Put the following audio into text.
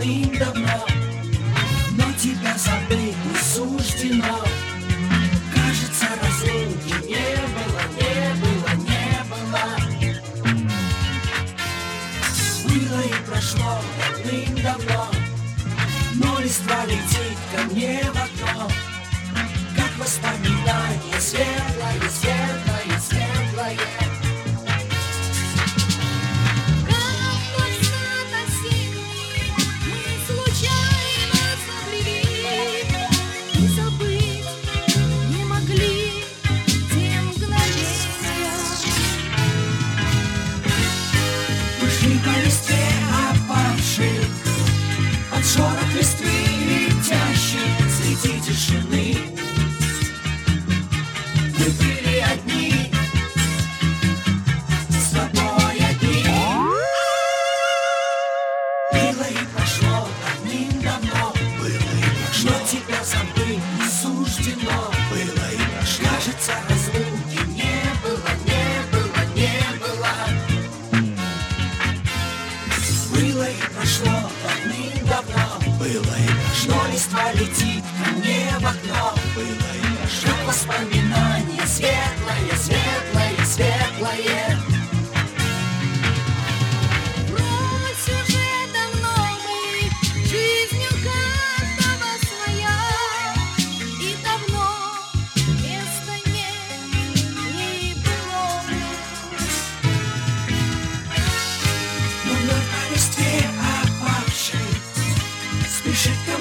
давным-давно, но тебя забыть не суждено. Кажется, разлуки не было, не было, не было. Было и прошло давным-давно, но листва летит ко мне в окно, как воспоминание светлое, светлое, светлое. По листве опавшей, под шорох листвы летящей среди тишины. Мы были одни, с тобой одни. Было и прошло давным-давно, было и прошло, но тебя забыть не суждено. Было и прошло, кажется, разлуки не было, не было, не было. Было и прошло давным-давно, было и прошло, но листва летит ко мне в окно. Было и прошло, как воспоминание светлое, светлое, светлое. Брось уже давно мы, жизнью каждого своя, и давно места нет, не было. Но вновь по листве опавшей спешит